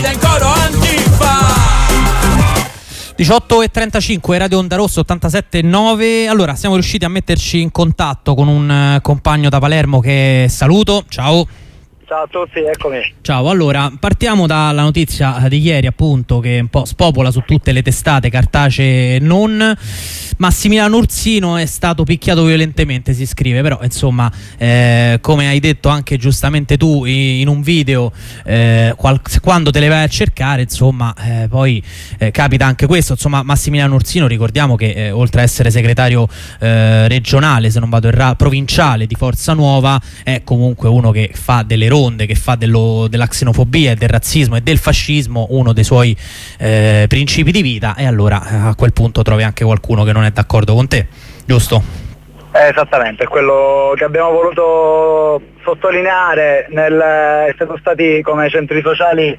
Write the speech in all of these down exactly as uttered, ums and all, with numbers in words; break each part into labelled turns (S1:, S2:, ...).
S1: diciotto e trentacinque, Radio Onda Rossa ottantasette e nove. Allora, siamo riusciti a metterci in contatto con un uh, compagno da Palermo che saluto. Ciao.
S2: Ciao a tutti, eccomi.
S1: Ciao, allora partiamo dalla notizia di ieri, appunto, che un po' spopola su tutte le testate cartacee e non. Massimiliano Ursino è stato picchiato violentemente, si scrive, però insomma, eh, come hai detto anche giustamente tu in un video, eh, qual- quando te le vai a cercare, insomma, eh, poi eh, capita anche questo. Insomma, Massimiliano Ursino, ricordiamo che eh, oltre a essere segretario eh, regionale, se non vado errato, provinciale di Forza Nuova, è comunque uno che fa delle ronde, che fa dello, della xenofobia e del razzismo e del fascismo uno dei suoi eh, principi di vita, e allora eh, a quel punto trovi anche qualcuno che non è d'accordo con te, giusto?
S2: Eh, esattamente, è quello che abbiamo voluto sottolineare, nel, essendo stati come centri sociali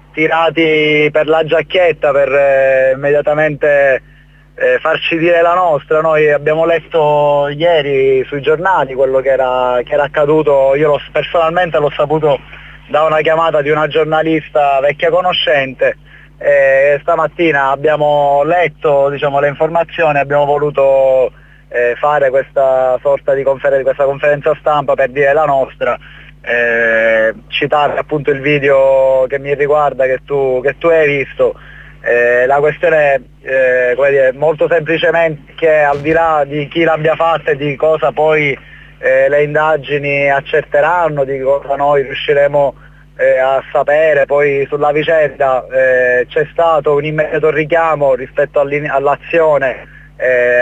S2: tirati per la giacchetta per eh, immediatamente eh, farci dire la nostra. Noi abbiamo letto ieri sui giornali quello che era, che era accaduto. Io l'ho, personalmente l'ho saputo da una chiamata di una giornalista vecchia conoscente. Eh, stamattina abbiamo letto, diciamo, le informazioni, abbiamo voluto eh, fare questa sorta di conferen- questa conferenza stampa per dire la nostra, eh, citare appunto il video che mi riguarda, che tu, che tu hai visto. Eh, la questione eh, come dire, molto semplicemente, che al di là di chi l'abbia fatta e di cosa poi eh, le indagini accerteranno, di cosa noi riusciremo Eh, a sapere poi sulla vicenda, eh, c'è stato un immediato richiamo rispetto all'azione eh,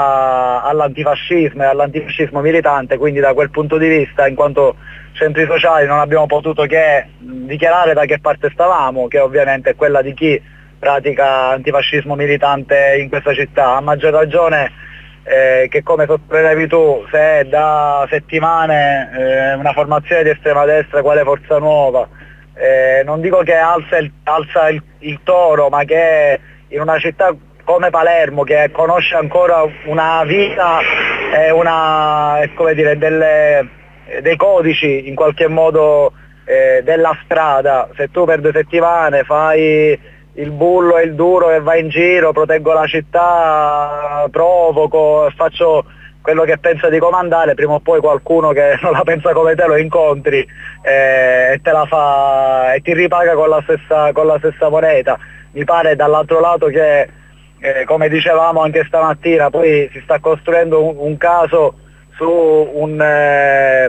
S2: a, all'antifascismo e all'antifascismo militante, quindi da quel punto di vista, in quanto centri sociali, non abbiamo potuto che dichiarare da che parte stavamo, che ovviamente è quella di chi pratica antifascismo militante in questa città, a maggior ragione Eh, che, come sottolineavi tu, se è da settimane eh, una formazione di estrema destra quale Forza Nuova, eh, non dico che alza, il, alza il, il toro, ma che in una città come Palermo, che conosce ancora una vita e una, eh, come dire, delle, dei codici in qualche modo eh, della strada, se tu per due settimane fai il bullo e il duro e vai in giro, proteggo la città, provoco, faccio quello che pensa di comandare, prima o poi qualcuno che non la pensa come te lo incontri eh, e te la fa e ti ripaga con la stessa, con la stessa moneta. Mi pare dall'altro lato che eh, come dicevamo anche stamattina, poi si sta costruendo un, un caso su un eh,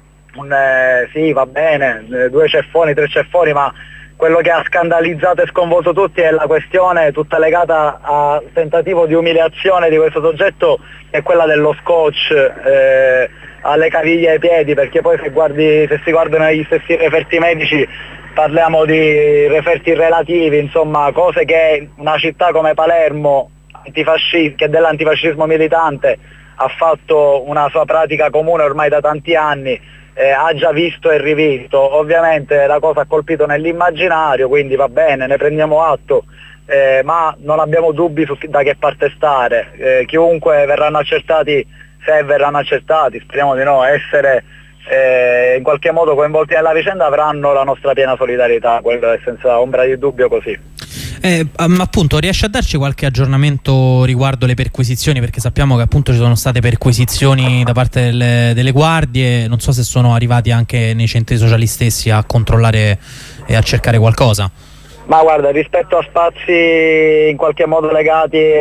S2: un eh, sì, va bene, due ceffoni, tre ceffoni, ma quello che ha scandalizzato e sconvolto tutti è la questione tutta legata al tentativo di umiliazione di questo soggetto, che è quella dello scotch eh, alle caviglie e ai piedi, perché poi se, guardi, se si guardano gli stessi referti medici parliamo di referti relativi, insomma cose che una città come Palermo, antifasci- che dell'antifascismo militante ha fatto una sua pratica comune ormai da tanti anni, Eh, ha già visto e rivisto. Ovviamente la cosa ha colpito nell'immaginario, quindi va bene, ne prendiamo atto, eh, ma non abbiamo dubbi su da che parte stare. Eh, chiunque verranno accertati, se verranno accertati, speriamo di no, essere eh, in qualche modo coinvolti nella vicenda, avranno la nostra piena solidarietà, quello è senza ombra di dubbio così.
S1: Eh, appunto, riesci a darci qualche aggiornamento riguardo le perquisizioni, perché sappiamo che appunto ci sono state perquisizioni da parte delle, delle guardie, non so se sono arrivati anche nei centri sociali stessi a controllare e a cercare qualcosa.
S2: Ma guarda, rispetto a spazi in qualche modo legati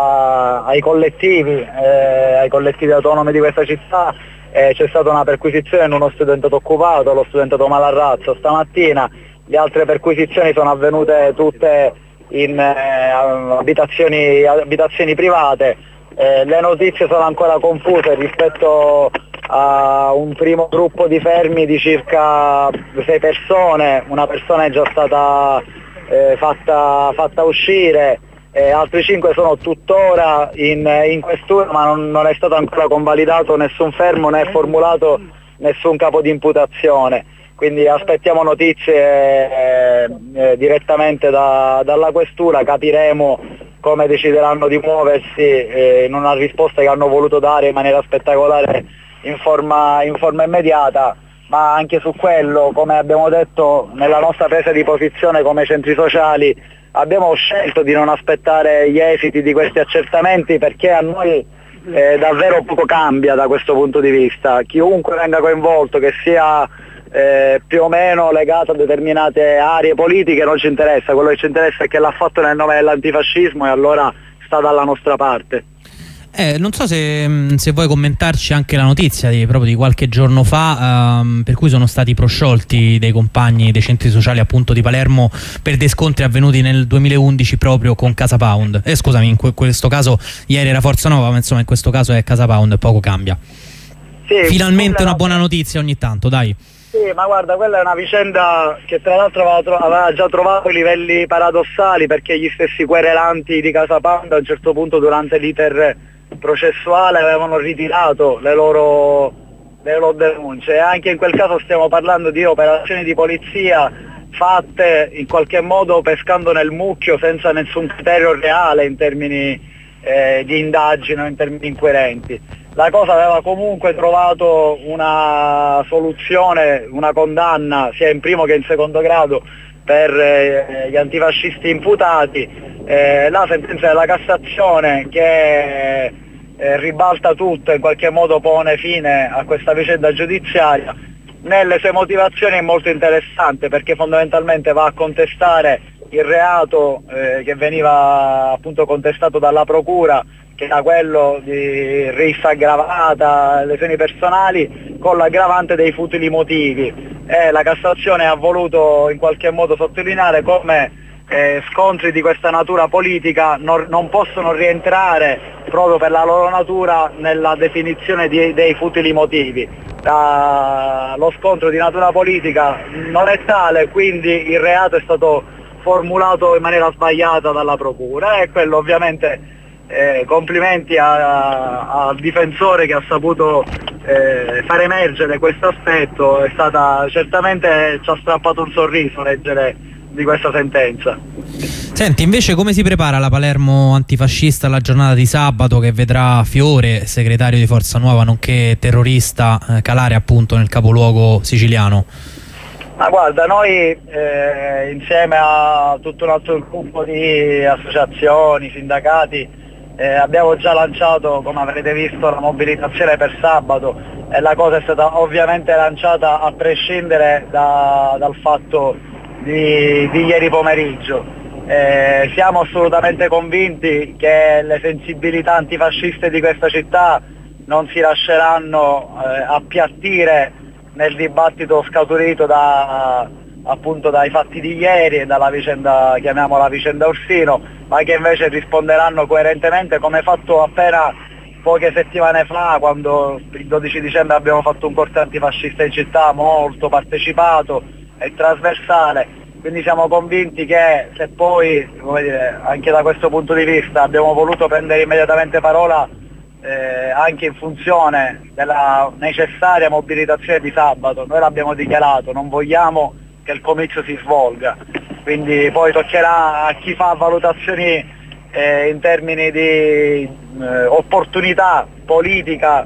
S2: a, ai collettivi, eh, ai collettivi autonomi di questa città, eh, c'è stata una perquisizione in uno studentato occupato, lo studentato Malarrazzo stamattina. Le altre perquisizioni sono avvenute tutte in eh, abitazioni, abitazioni private. Eh, le notizie sono ancora confuse rispetto a un primo gruppo di fermi di circa sei persone, una persona è già stata eh, fatta, fatta uscire, eh, altri cinque sono tuttora in, in questura, ma non, non è stato ancora convalidato nessun fermo né formulato nessun capo di imputazione. Quindi aspettiamo notizie eh, eh, direttamente da, dalla questura, capiremo come decideranno di muoversi eh, in una risposta che hanno voluto dare in maniera spettacolare in forma, in forma immediata. ma anche su quello, come abbiamo detto nella nostra presa di posizione come centri sociali, abbiamo scelto di non aspettare gli esiti di questi accertamenti, perché a noi eh, davvero poco cambia da questo punto di vista. Chiunque venga coinvolto, che sia eh, più o meno legato a determinate aree politiche, non ci interessa. Quello che ci interessa è che l'ha fatto nel nome dell'antifascismo e allora sta dalla nostra parte.
S1: Eh, non so se, se vuoi commentarci anche la notizia di, proprio di qualche giorno fa, ehm, per cui sono stati prosciolti dei compagni dei centri sociali appunto di Palermo per dei scontri avvenuti nel duemilaundici proprio con Casa Pound. Eh, scusami, in que questo caso ieri era Forza Nuova, ma insomma in questo caso è Casa Pound e poco cambia. Sì, finalmente una buona notizia ogni tanto, dai.
S2: Sì, ma guarda, quella è una vicenda che tra l'altro aveva, aveva già trovato i livelli paradossali, perché gli stessi querelanti di Casa Pound a un certo punto durante l'iter processuale avevano ritirato le loro, le loro denunce, e anche in quel caso stiamo parlando di operazioni di polizia fatte in qualche modo pescando nel mucchio, senza nessun criterio reale in termini eh, di indagine o in termini inquirenti. La cosa aveva comunque trovato una soluzione, una condanna sia in primo che in secondo grado per eh, gli antifascisti imputati. Eh, la sentenza della Cassazione che eh, ribalta tutto e in qualche modo pone fine a questa vicenda giudiziaria, nelle sue motivazioni è molto interessante, perché fondamentalmente va a contestare il reato eh, che veniva appunto contestato dalla procura, che era quello di rissa aggravata, lesioni personali, con l'aggravante dei futili motivi, e la Cassazione ha voluto in qualche modo sottolineare come eh, scontri di questa natura politica non, non possono rientrare, proprio per la loro natura, nella definizione di, dei futili motivi. La, lo scontro di natura politica non è tale, quindi il reato è stato formulato in maniera sbagliata dalla procura, e quello ovviamente Eh, complimenti al difensore che ha saputo eh, far emergere questo aspetto. È stata certamente, ci ha strappato un sorriso leggere di questa sentenza.
S1: Senti, invece come si prepara la Palermo antifascista alla giornata di sabato, che vedrà Fiore, segretario di Forza Nuova nonché terrorista, eh, calare appunto nel capoluogo siciliano?
S2: Ma guarda, noi eh, insieme a tutto un altro gruppo di associazioni, sindacati, Eh, abbiamo già lanciato, come avrete visto, la mobilitazione per sabato, e la cosa è stata ovviamente lanciata a prescindere da, dal fatto di, di ieri pomeriggio. Eh, siamo assolutamente convinti che le sensibilità antifasciste di questa città non si lasceranno eh, appiattire nel dibattito scaturito da, appunto dai fatti di ieri e dalla vicenda, chiamiamola vicenda Orsino, ma che invece risponderanno coerentemente, come fatto appena poche settimane fa, quando il dodici dicembre abbiamo fatto un corteo antifascista in città molto partecipato e trasversale. Quindi siamo convinti che, se poi, come dire, anche da questo punto di vista abbiamo voluto prendere immediatamente parola eh, anche in funzione della necessaria mobilitazione di sabato, noi l'abbiamo dichiarato, non vogliamo che il comizio si svolga, quindi poi toccherà a chi fa valutazioni eh, in termini di eh, opportunità politica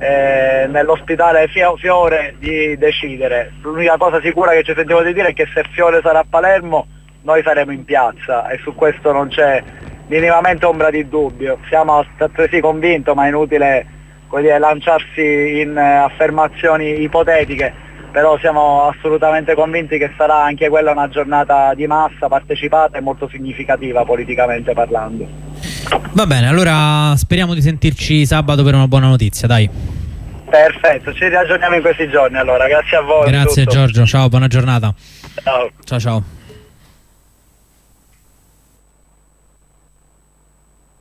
S2: eh, nell'ospitare Fiore di decidere. L'unica cosa sicura che ci sentiamo di dire è che se Fiore sarà a Palermo noi saremo in piazza, e su questo non c'è minimamente ombra di dubbio. Siamo altresì convinti, ma è inutile, come dire, lanciarsi in eh, affermazioni ipotetiche, però siamo assolutamente convinti che sarà anche quella una giornata di massa, partecipata e molto significativa politicamente parlando.
S1: Va bene, allora speriamo di sentirci sabato per una buona notizia, dai.
S2: Perfetto, ci riaggiorniamo in questi giorni allora, grazie a voi.
S1: Grazie Giorgio, ciao, buona giornata.
S2: Ciao.
S1: Ciao ciao.